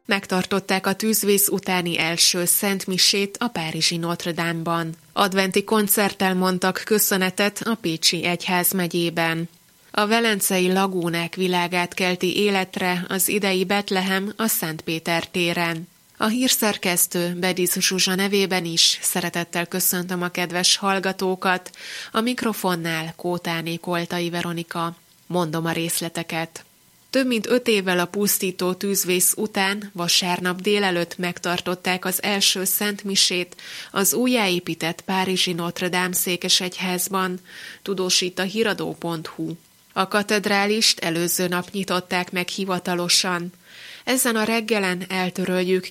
Megtartották a tűzvész utáni első szentmisét a párizsi Notre Dame-ban. Adventi koncerttel mondtak köszönetet a pécsi egyházmegyében. A velencei lagúnák világát kelti életre az idei Betlehem a Szent Péter téren. A hírszerkesztő Bediz Zsuzsa nevében is szeretettel köszöntöm a kedves hallgatókat, a mikrofonnál Kótáné Koltai Veronika. Mondom a részleteket. Több mint 5 évvel a pusztító tűzvész után vasárnap délelőtt megtartották az első szentmisét az újjáépített párizsi Notre Dame székesegyházban, tudósít a híradó.hu. A katedrálist előző nap nyitották meg hivatalosan. Ezen a reggelen eltöröljük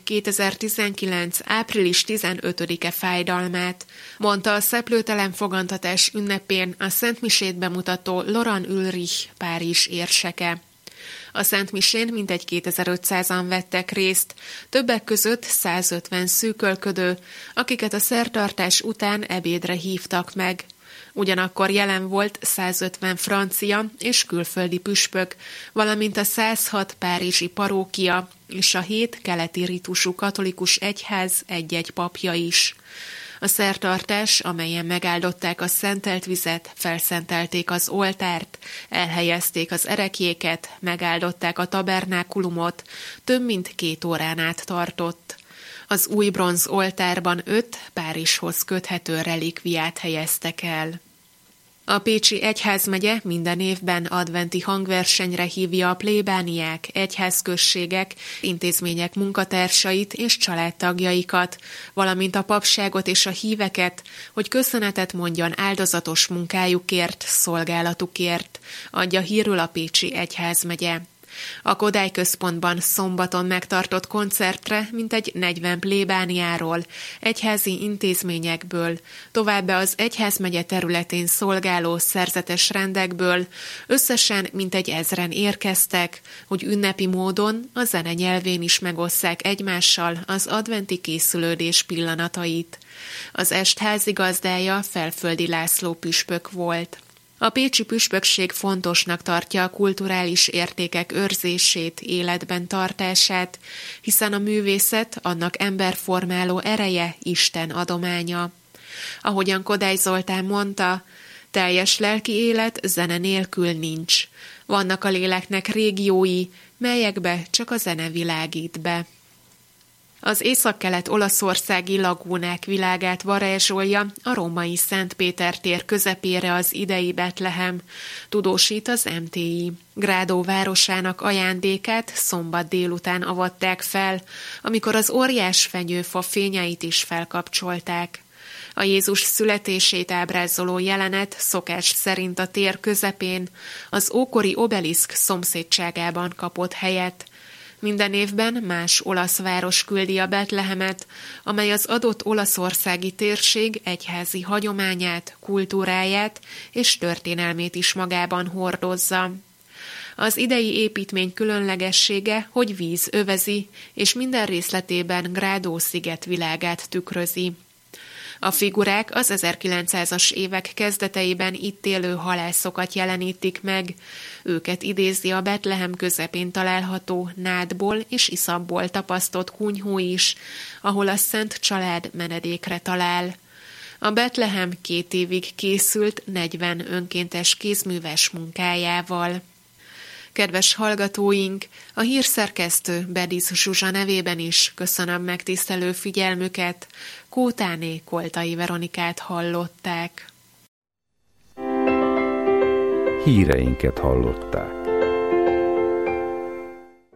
2019. április 15-e fájdalmát, mondta a szeplőtelen fogantatás ünnepén a szentmisét bemutató Laurent Ulrich Párizs érseke. A szentmisén mintegy 2500-an vettek részt, többek között 150 szűkölködő, akiket a szertartás után ebédre hívtak meg. Ugyanakkor jelen volt 150 francia és külföldi püspök, valamint a 106 párizsi parókia és a 7 keleti ritusú katolikus egyház egy-egy papja is. A szertartás, amelyen megáldották a szentelt vizet, felszentelték az oltárt, elhelyezték az ereklyéket, megáldották a tabernákulumot, több mint 2 órán át tartott. Az új bronz oltárban 5 Párizshoz köthető relikviát helyeztek el. A pécsi egyházmegye minden évben adventi hangversenyre hívja a plébániák, egyházközségek, intézmények munkatársait és családtagjaikat, valamint a papságot és a híveket, hogy köszönetet mondjon áldozatos munkájukért, szolgálatukért, adja hírül a pécsi egyházmegye. A Kodály központban szombaton megtartott koncertre mintegy 40 plébániáról, egyházi intézményekből, továbbá az egyházmegye területén szolgáló szerzetes rendekből összesen mintegy 1000-en érkeztek, hogy ünnepi módon a zene nyelvén is megosszák egymással az adventi készülődés pillanatait. Az est házigazdája Felföldi László püspök volt. A pécsi püspökség fontosnak tartja a kulturális értékek őrzését, életben tartását, hiszen a művészet annak emberformáló ereje Isten adománya. Ahogyan Kodály Zoltán mondta, teljes lelki élet zene nélkül nincs. Vannak a léleknek régiói, melyekbe csak a zene világít be. Az északkelet olaszországi lagúnák világát varázsolja a római Szent Péter tér közepére az idei Betlehem, tudósít az MTI. Grádó városának ajándékát szombat délután avatták fel, amikor az óriás fenyőfa fényeit is felkapcsolták. A Jézus születését ábrázoló jelenet szokás szerint a tér közepén, az ókori obeliszk szomszédságában kapott helyet. Minden évben más olasz város küldi a Betlehemet, amely az adott olaszországi térség egyházi hagyományát, kultúráját és történelmét is magában hordozza. Az idei építmény különlegessége, hogy víz övezi, és minden részletében Grádó sziget világát tükrözi. A figurák az 1900-as évek kezdeteiben itt élő halászokat jelenítik meg. Őket idézi a Betlehem közepén található nádból és iszapból tapasztott kunyhó is, ahol a Szent Család menedékre talál. A Betlehem 2 évig készült 40 önkéntes kézműves munkájával. Kedves hallgatóink, a hírszerkesztő Bediz Zsuzsa nevében is köszönöm megtisztelő figyelmüket. Kótáné Koltai Veronikát hallották. Híreinket hallották.